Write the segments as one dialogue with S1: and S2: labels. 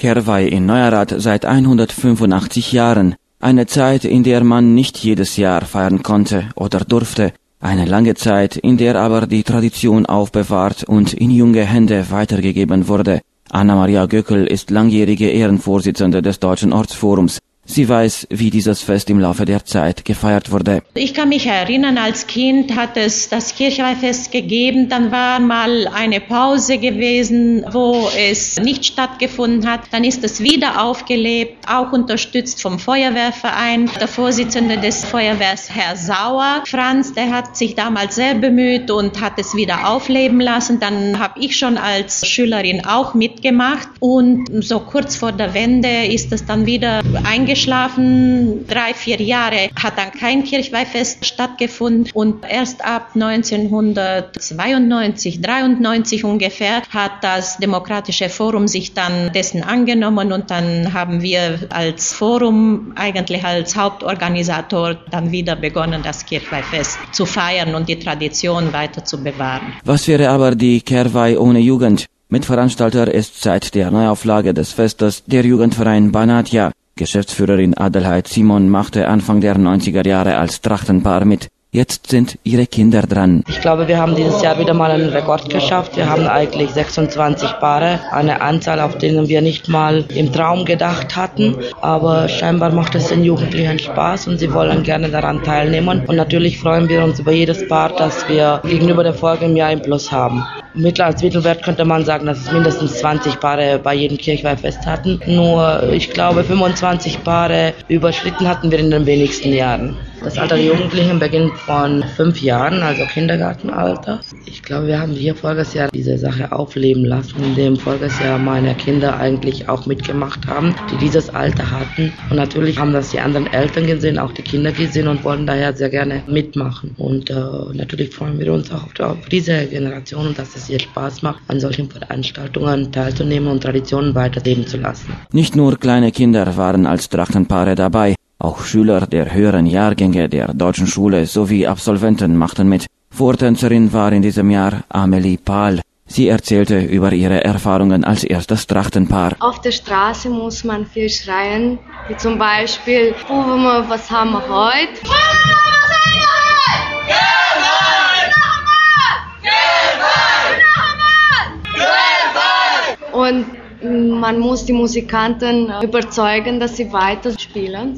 S1: Kervay in Neuerath seit 185 Jahren. Eine Zeit, in der man nicht jedes Jahr feiern konnte oder durfte. Eine lange Zeit, in der aber die Tradition aufbewahrt und in junge Hände weitergegeben wurde. Anna-Maria Göckel ist langjährige Ehrenvorsitzende des Deutschen Ortsforums. Sie weiß, wie dieses Fest im Laufe der Zeit gefeiert wurde.
S2: Ich kann mich erinnern, als Kind hat es das Kirchweihfest gegeben. Dann war mal eine Pause gewesen, wo es nicht stattgefunden hat. Dann ist es wieder aufgelebt, auch unterstützt vom Feuerwehrverein. Der Vorsitzende des Feuerwehrs, Herr Sauer, Franz, der hat sich damals sehr bemüht und hat es wieder aufleben lassen. Dann habe ich schon als Schülerin auch mitgemacht. Und so kurz vor der Wende ist es dann wieder eingeschlafen. 3-4 Jahre hat dann kein Kirchweihfest stattgefunden und erst ab 1992, 93 ungefähr hat das Demokratische Forum sich dann dessen angenommen und dann haben wir als Forum, eigentlich als Hauptorganisator, dann wieder begonnen, das Kirchweihfest zu feiern und die Tradition weiter zu bewahren.
S1: Was wäre aber die Kervay ohne Jugend? Mitveranstalter ist seit der Neuauflage des Festes der Jugendverein Banatja. Geschäftsführerin Adelheid Simon machte Anfang der 90er Jahre als Trachtenpaar mit. Jetzt sind ihre Kinder dran.
S3: Ich glaube, wir haben dieses Jahr wieder mal einen Rekord geschafft. Wir haben eigentlich 26 Paare, eine Anzahl, auf denen wir nicht mal im Traum gedacht hatten. Aber scheinbar macht es den Jugendlichen Spaß und sie wollen gerne daran teilnehmen. Und natürlich freuen wir uns über jedes Paar, das wir gegenüber dem vorigen Jahr im Plus haben. Als Mittelwert könnte man sagen, dass es mindestens 20 Paare bei jedem Kirchweihfest hatten. Nur, ich glaube, 25 Paare überschritten hatten wir in den wenigsten Jahren. Das Alter der Jugendlichen beginnt von 5 Jahren, also Kindergartenalter. Ich glaube, wir haben hier voriges Jahr diese Sache aufleben lassen, in dem voriges Jahr meine Kinder eigentlich auch mitgemacht haben, die dieses Alter hatten. Und natürlich haben das die anderen Eltern gesehen, auch die Kinder gesehen und wollen daher sehr gerne mitmachen. Und natürlich freuen wir uns auch auf diese Generation und dass es ihr Spaß macht, an solchen Veranstaltungen teilzunehmen und Traditionen weiterleben zu lassen.
S1: Nicht nur kleine Kinder waren als Trachtenpaare dabei. Auch Schüler der höheren Jahrgänge der Deutschen Schule sowie Absolventen machten mit. Vortänzerin war in diesem Jahr Amelie Pahl. Sie erzählte über ihre Erfahrungen als erstes Trachtenpaar.
S4: Auf der Straße muss man viel schreien, wie zum Beispiel, was haben wir heute? Und man muss die Musikanten überzeugen, dass sie weiter spielen.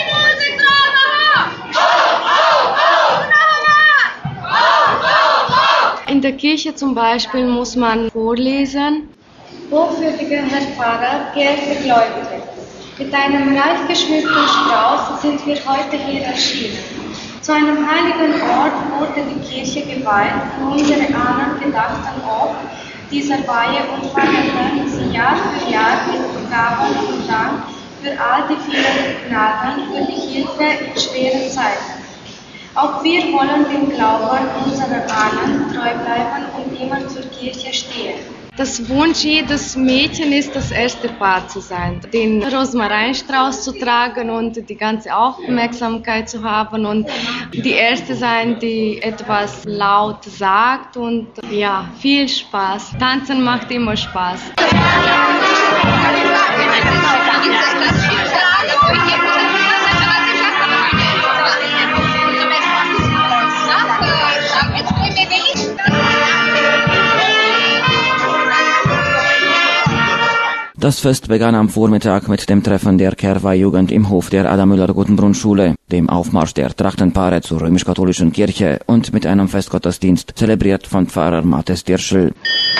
S4: In der Kirche zum Beispiel muss man vorlesen.
S5: Hochwürdiger Herr Pfarrer, geehrte Gläubige, mit einem reich geschmückten Strauß sind wir heute hier erschienen. Zu einem heiligen Ort wurde die Kirche geweiht, wo unsere Ahnen gedachten ob dieser Weihe und feierten sie Jahr für Jahr mit Gaben und Dank für all die vielen Gnaden, für die Hilfe in schweren Zeiten. Auch wir wollen dem Glauben unserer Ahnen treu bleiben und immer zur Kirche stehen.
S4: Das Wunsch jedes Mädchen ist, das erste Paar zu sein, den Rosmarinstrauß zu tragen und die ganze Aufmerksamkeit zu haben und die erste sein, die etwas laut sagt und ja, viel Spaß. Tanzen macht immer Spaß.
S1: Das Fest begann am Vormittag mit dem Treffen der Kervay-Jugend im Hof der Adam-Müller-Gutenbrunn-Schule, dem Aufmarsch der Trachtenpaare zur römisch-katholischen Kirche und mit einem Festgottesdienst, zelebriert von Pfarrer Matthes Dirschl.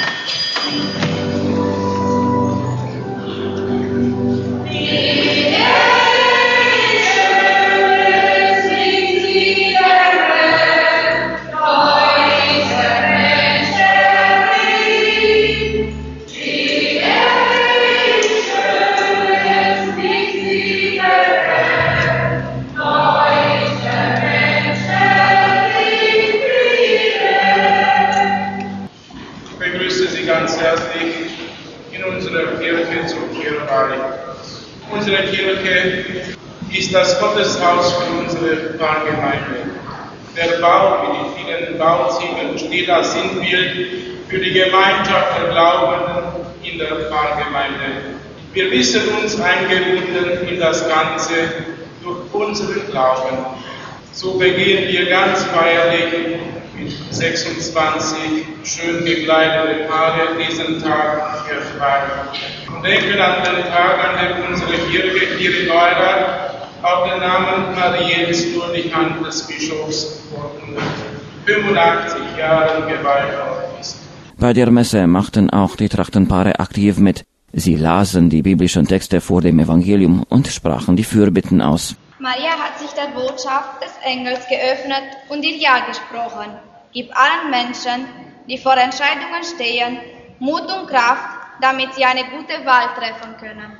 S6: Ganz herzlich in unserer Kirche zum Kervay. Unsere Kirche ist das Gotteshaus für unsere Pfarrgemeinde. Der Bau mit den vielen Bauziegeln steht als Sinnbild für die Gemeinschaft der Glaubenden in der Pfarrgemeinde. Wir wissen uns eingebunden in das Ganze durch unseren Glauben. So begehen wir ganz feierlich mit 26 schön gekleideten Paare diesen Tag am Kirchweih und denken an den Tag, an dem unsere Kirche hier in Neurath auf den Namen Mariens durch die Hand des Bischofs vor 85 Jahren geweiht worden ist.
S1: Bei der Messe machten auch die Trachtenpaare aktiv mit. Sie lasen die biblischen Texte vor dem Evangelium und sprachen die Fürbitten aus.
S5: Maria hat sich der Botschaft des Engels geöffnet und ihr Ja gesprochen. Gib allen Menschen, die vor Entscheidungen stehen, Mut und Kraft, damit sie eine gute Wahl treffen können.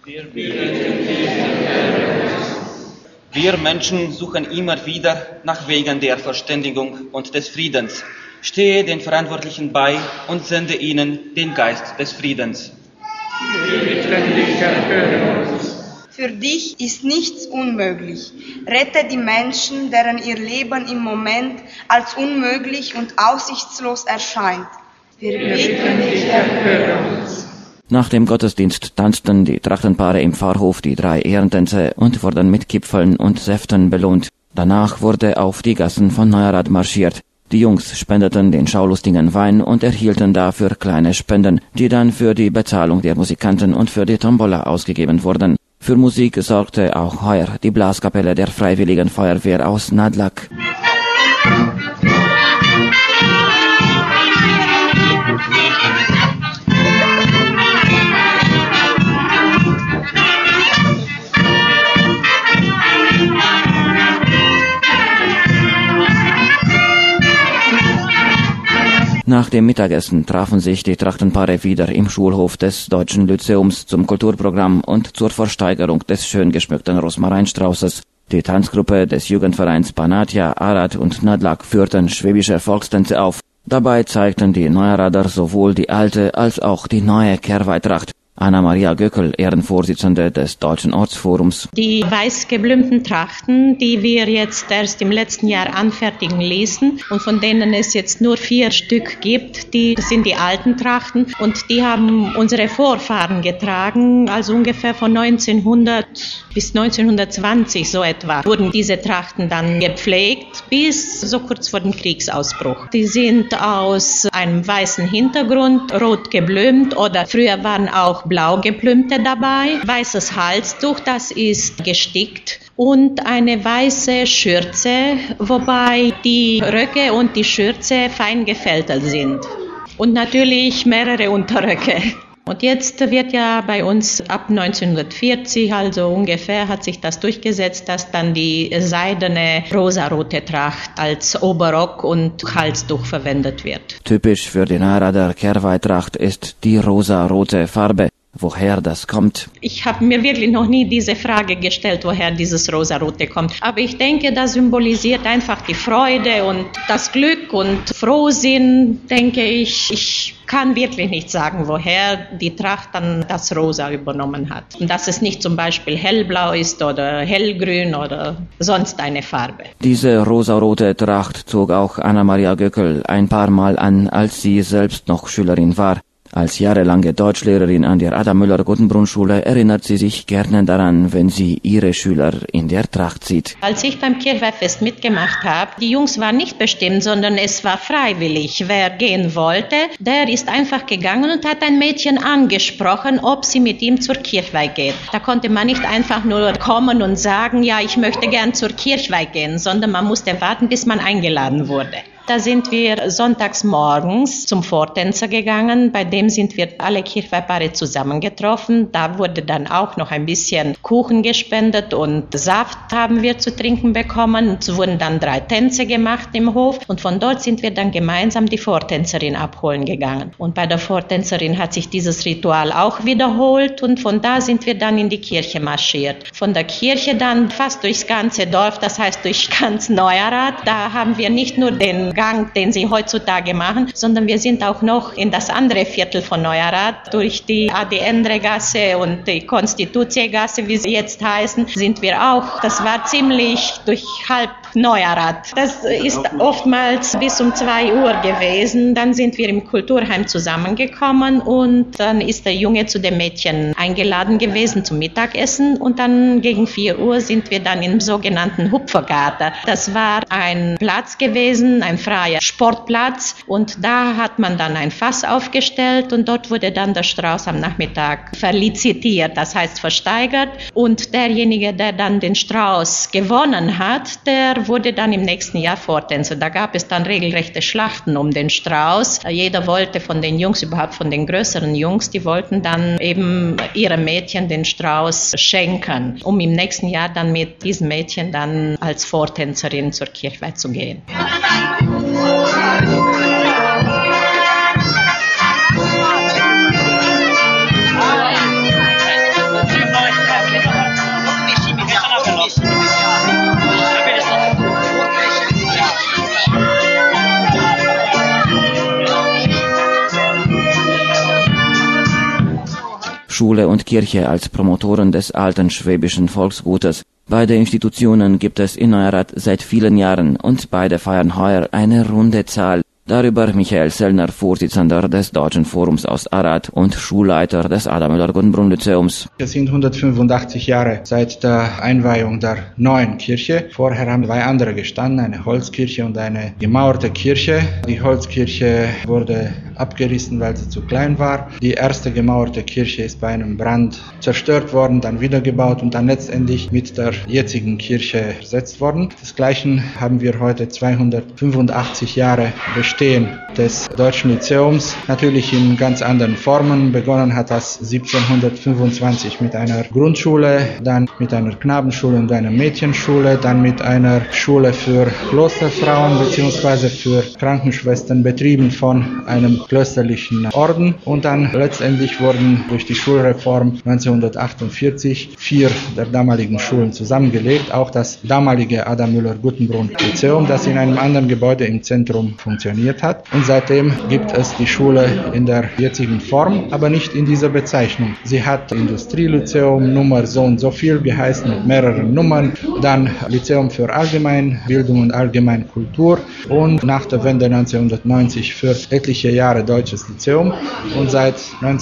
S7: Wir Menschen suchen immer wieder nach Wegen der Verständigung und des Friedens. Stehe den Verantwortlichen bei und sende ihnen den Geist des Friedens.
S8: Für dich ist nichts unmöglich. Rette die Menschen, deren ihr Leben im Moment als unmöglich und aussichtslos erscheint. Wir bitten dich, erhöre uns.
S1: Nach dem Gottesdienst tanzten die Trachtenpaare im Pfarrhof die 3 Ehrentänze und wurden mit Kipfeln und Säften belohnt. Danach wurde auf die Gassen von Neurath marschiert. Die Jungs spendeten den Schaulustigen Wein und erhielten dafür kleine Spenden, die dann für die Bezahlung der Musikanten und für die Tombola ausgegeben wurden. Für Musik sorgte auch heuer die Blaskapelle der Freiwilligen Feuerwehr aus Nádľak. Nach dem Mittagessen trafen sich die Trachtenpaare wieder im Schulhof des Deutschen Lyzeums zum Kulturprogramm und zur Versteigerung des schön geschmückten Rosmarinstraußes. Die Tanzgruppe des Jugendvereins Panatia, Arad und Nádľak führten schwäbische Volkstänze auf. Dabei zeigten die Neuerader sowohl die alte als auch die neue Kehrweihtracht. Anna-Maria Göckel, Ehrenvorsitzende des Deutschen Ortsforums.
S2: Die weiß geblümten Trachten, die wir jetzt erst im letzten Jahr anfertigen ließen und von denen es jetzt nur 4 Stück gibt, das sind die alten Trachten und die haben unsere Vorfahren getragen, also ungefähr von 1900 bis 1920 so etwa wurden diese Trachten dann gepflegt bis so kurz vor dem Kriegsausbruch. Die sind aus einem weißen Hintergrund, rot geblümt oder früher waren auch blau geblümte dabei, weißes Halstuch, das ist gestickt und eine weiße Schürze, wobei die Röcke und die Schürze fein gefältelt sind und natürlich mehrere Unterröcke. Und jetzt wird ja bei uns ab 1940, also ungefähr, hat sich das durchgesetzt, dass dann die seidene rosarote Tracht als Oberrock und Halstuch verwendet wird.
S1: Typisch für die Neurader Kehrweihtracht ist die rosarote Farbe. Woher das kommt?
S2: Ich habe mir wirklich noch nie diese Frage gestellt, woher dieses Rosarote kommt. Aber ich denke, das symbolisiert einfach die Freude und das Glück und Frohsinn, denke ich. Ich kann wirklich nicht sagen, woher die Tracht dann das Rosa übernommen hat. Und dass es nicht zum Beispiel hellblau ist oder hellgrün oder sonst eine Farbe.
S1: Diese rosarote Tracht zog auch Anna-Maria Göckel ein paar Mal an, als sie selbst noch Schülerin war. Als jahrelange Deutschlehrerin an der Adam-Müller-Guttenbrunn-Schule erinnert sie sich gerne daran, wenn sie ihre Schüler in der Tracht sieht.
S2: Als ich beim Kirchweihfest mitgemacht habe, die Jungs waren nicht bestimmt, sondern es war freiwillig. Wer gehen wollte, der ist einfach gegangen und hat ein Mädchen angesprochen, ob sie mit ihm zur Kirchweih geht. Da konnte man nicht einfach nur kommen und sagen, ja, ich möchte gern zur Kirchweih gehen, sondern man musste warten, bis man eingeladen wurde. Da sind wir sonntags morgens zum Vortänzer gegangen, bei dem sind wir alle Kirchweihpaare zusammengetroffen. Da wurde dann auch noch ein bisschen Kuchen gespendet und Saft haben wir zu trinken bekommen. Es wurden dann 3 Tänze gemacht im Hof und von dort sind wir dann gemeinsam die Vortänzerin abholen gegangen. Und bei der Vortänzerin hat sich dieses Ritual auch wiederholt und von da sind wir dann in die Kirche marschiert. Von der Kirche dann fast durchs ganze Dorf, das heißt durch ganz Neurath. Da haben wir nicht nur den Gang, den sie heutzutage machen, sondern wir sind auch noch in das andere Viertel von Neurath. Durch die Adi-Endre-Gasse und die Konstitutiegasse, wie sie jetzt heißen, sind wir auch. Das war ziemlich durch halb Neuerath. Das ist oftmals bis um 2 Uhr gewesen. Dann sind wir im Kulturheim zusammengekommen und dann ist der Junge zu dem Mädchen eingeladen gewesen zum Mittagessen und dann gegen 4 Uhr sind wir dann im sogenannten Hupfergarten. Das war ein Platz gewesen, ein freier Sportplatz und da hat man dann ein Fass aufgestellt und dort wurde dann der Strauß am Nachmittag verlizitiert, das heißt versteigert und derjenige, der dann den Strauß gewonnen hat, der wurde dann im nächsten Jahr Vortänzer. Da gab es dann regelrechte Schlachten um den Strauß. Jeder wollte von den Jungs, überhaupt von den größeren Jungs, die wollten dann eben ihrem Mädchen den Strauß schenken, um im nächsten Jahr dann mit diesem Mädchen dann als Vortänzerin zur Kirchweih zu gehen.
S1: Schule und Kirche als Promotoren des alten schwäbischen Volksgutes. Beide Institutionen gibt es in Neuerath seit vielen Jahren und beide feiern heuer eine runde Zahl. Darüber Michael Sellner, Vorsitzender des Deutschen Forums aus Arad und Schulleiter des Adam Müller-Guttenbrunn-Lyzeums.
S9: Es sind 185 Jahre seit der Einweihung der neuen Kirche. Vorher haben 2 andere gestanden, eine Holzkirche und eine gemauerte Kirche. Die Holzkirche wurde abgerissen, weil sie zu klein war. Die erste gemauerte Kirche ist bei einem Brand zerstört worden, dann wiedergebaut und dann letztendlich mit der jetzigen Kirche ersetzt worden. Desgleichen haben wir heute 285 Jahre Bestehen des Deutschen Lyzeums, natürlich in ganz anderen Formen. Begonnen hat das 1725 mit einer Grundschule, dann mit einer Knabenschule und einer Mädchenschule, dann mit einer Schule für Klosterfrauen bzw. für Krankenschwestern betrieben von einem klösterlichen Orden und dann letztendlich wurden durch die Schulreform 1948 4 der damaligen Schulen zusammengelegt, auch das damalige Adam Müller-Guttenbrunn-Lyzeum, das in einem anderen Gebäude im Zentrum funktioniert hat und seitdem gibt es die Schule in der jetzigen Form, aber nicht in dieser Bezeichnung. Sie hat Industrielyzeum Nummer so und so viel geheißen mit mehreren Nummern, dann Lyzeum für Allgemeinbildung und Allgemeinkultur und nach der Wende 1990 für etliche Jahre Deutsches Lyzeum und seit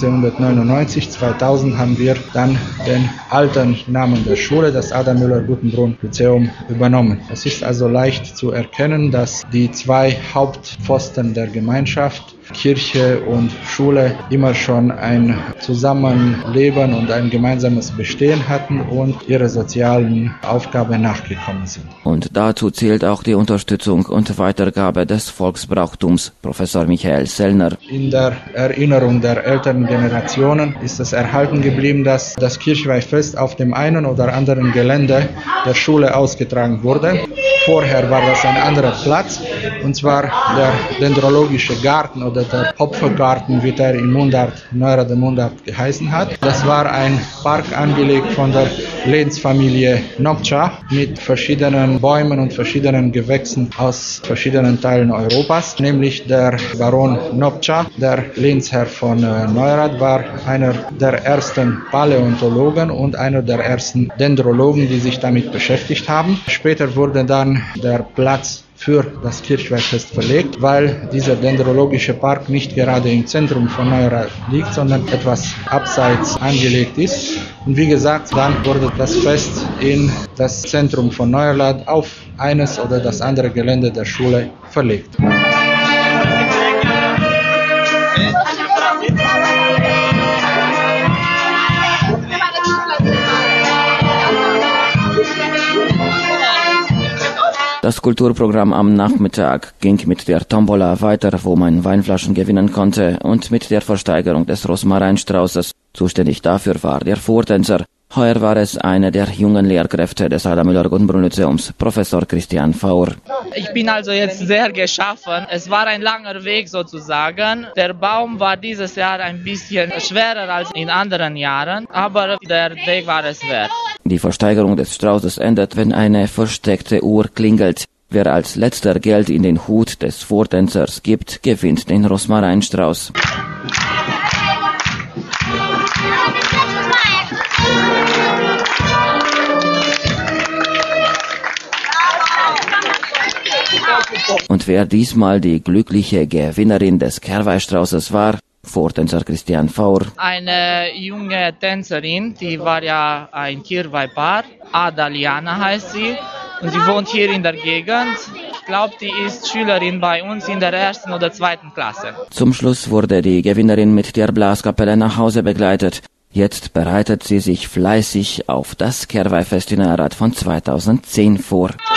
S9: 1999, 2000 haben wir dann den alten Namen der Schule, das Adam Müller-Guttenbrunn-Lyzeum, übernommen. Es ist also leicht zu erkennen, dass die 2 Hauptpfosten der Gemeinschaft, Kirche und Schule, immer schon ein Zusammenleben und ein gemeinsames Bestehen hatten und ihrer sozialen Aufgabe nachgekommen sind.
S1: Und dazu zählt auch die Unterstützung und Weitergabe des Volksbrauchtums, Professor Michael Sellner.
S9: In der Erinnerung der älteren Generationen ist es erhalten geblieben, dass das Kirchweihfest auf dem einen oder anderen Gelände der Schule ausgetragen wurde. Vorher war das ein anderer Platz, und zwar der Dendrologische Garten oder der Hopfergarten, wie der in Neuerather Mundart geheißen hat. Das war ein Park angelegt von der Lehnsfamilie Nopcsa mit verschiedenen Bäumen und verschiedenen Gewächsen aus verschiedenen Teilen Europas, nämlich der Baron Nopcsa, der Lehnsherr von Neurath, war einer der ersten Paläontologen und einer der ersten Dendrologen, die sich damit beschäftigt haben. Später wurde dann der Platz für das Kirchweihfest verlegt, weil dieser dendrologische Park nicht gerade im Zentrum von Neurath liegt, sondern etwas abseits angelegt ist. Und wie gesagt, dann wurde das Fest in das Zentrum von Neurath auf eines oder das andere Gelände der Schule verlegt.
S1: Das Kulturprogramm am Nachmittag ging mit der Tombola weiter, wo man Weinflaschen gewinnen konnte, und mit der Versteigerung des Rosmarinstraußes. Zuständig dafür war der Vortänzer. Heuer war es einer der jungen Lehrkräfte des Adam Müller-Guttenbrunn-Lyzeums, Professor Christian Faur.
S10: Ich bin also jetzt sehr geschaffen. Es war ein langer Weg sozusagen. Der Baum war dieses Jahr ein bisschen schwerer als in anderen Jahren, aber der Weg war es wert.
S1: Die Versteigerung des Straußes endet, wenn eine versteckte Uhr klingelt. Wer als letzter Geld in den Hut des Vortänzers gibt, gewinnt den Rosmarinstrauß. Und wer diesmal die glückliche Gewinnerin des Kerwei-Straußes war? Vortänzer Christian Faur.
S10: Eine junge Tänzerin, die war ja ein Kerwei-Paar. Adaliana heißt sie. Und sie wohnt hier in der Gegend. Ich glaube, die ist Schülerin bei uns in der 1. oder 2. Klasse.
S1: Zum Schluss wurde die Gewinnerin mit der Blaskapelle nach Hause begleitet. Jetzt bereitet sie sich fleißig auf das Kerwei-Fest in Arad von 2010 vor.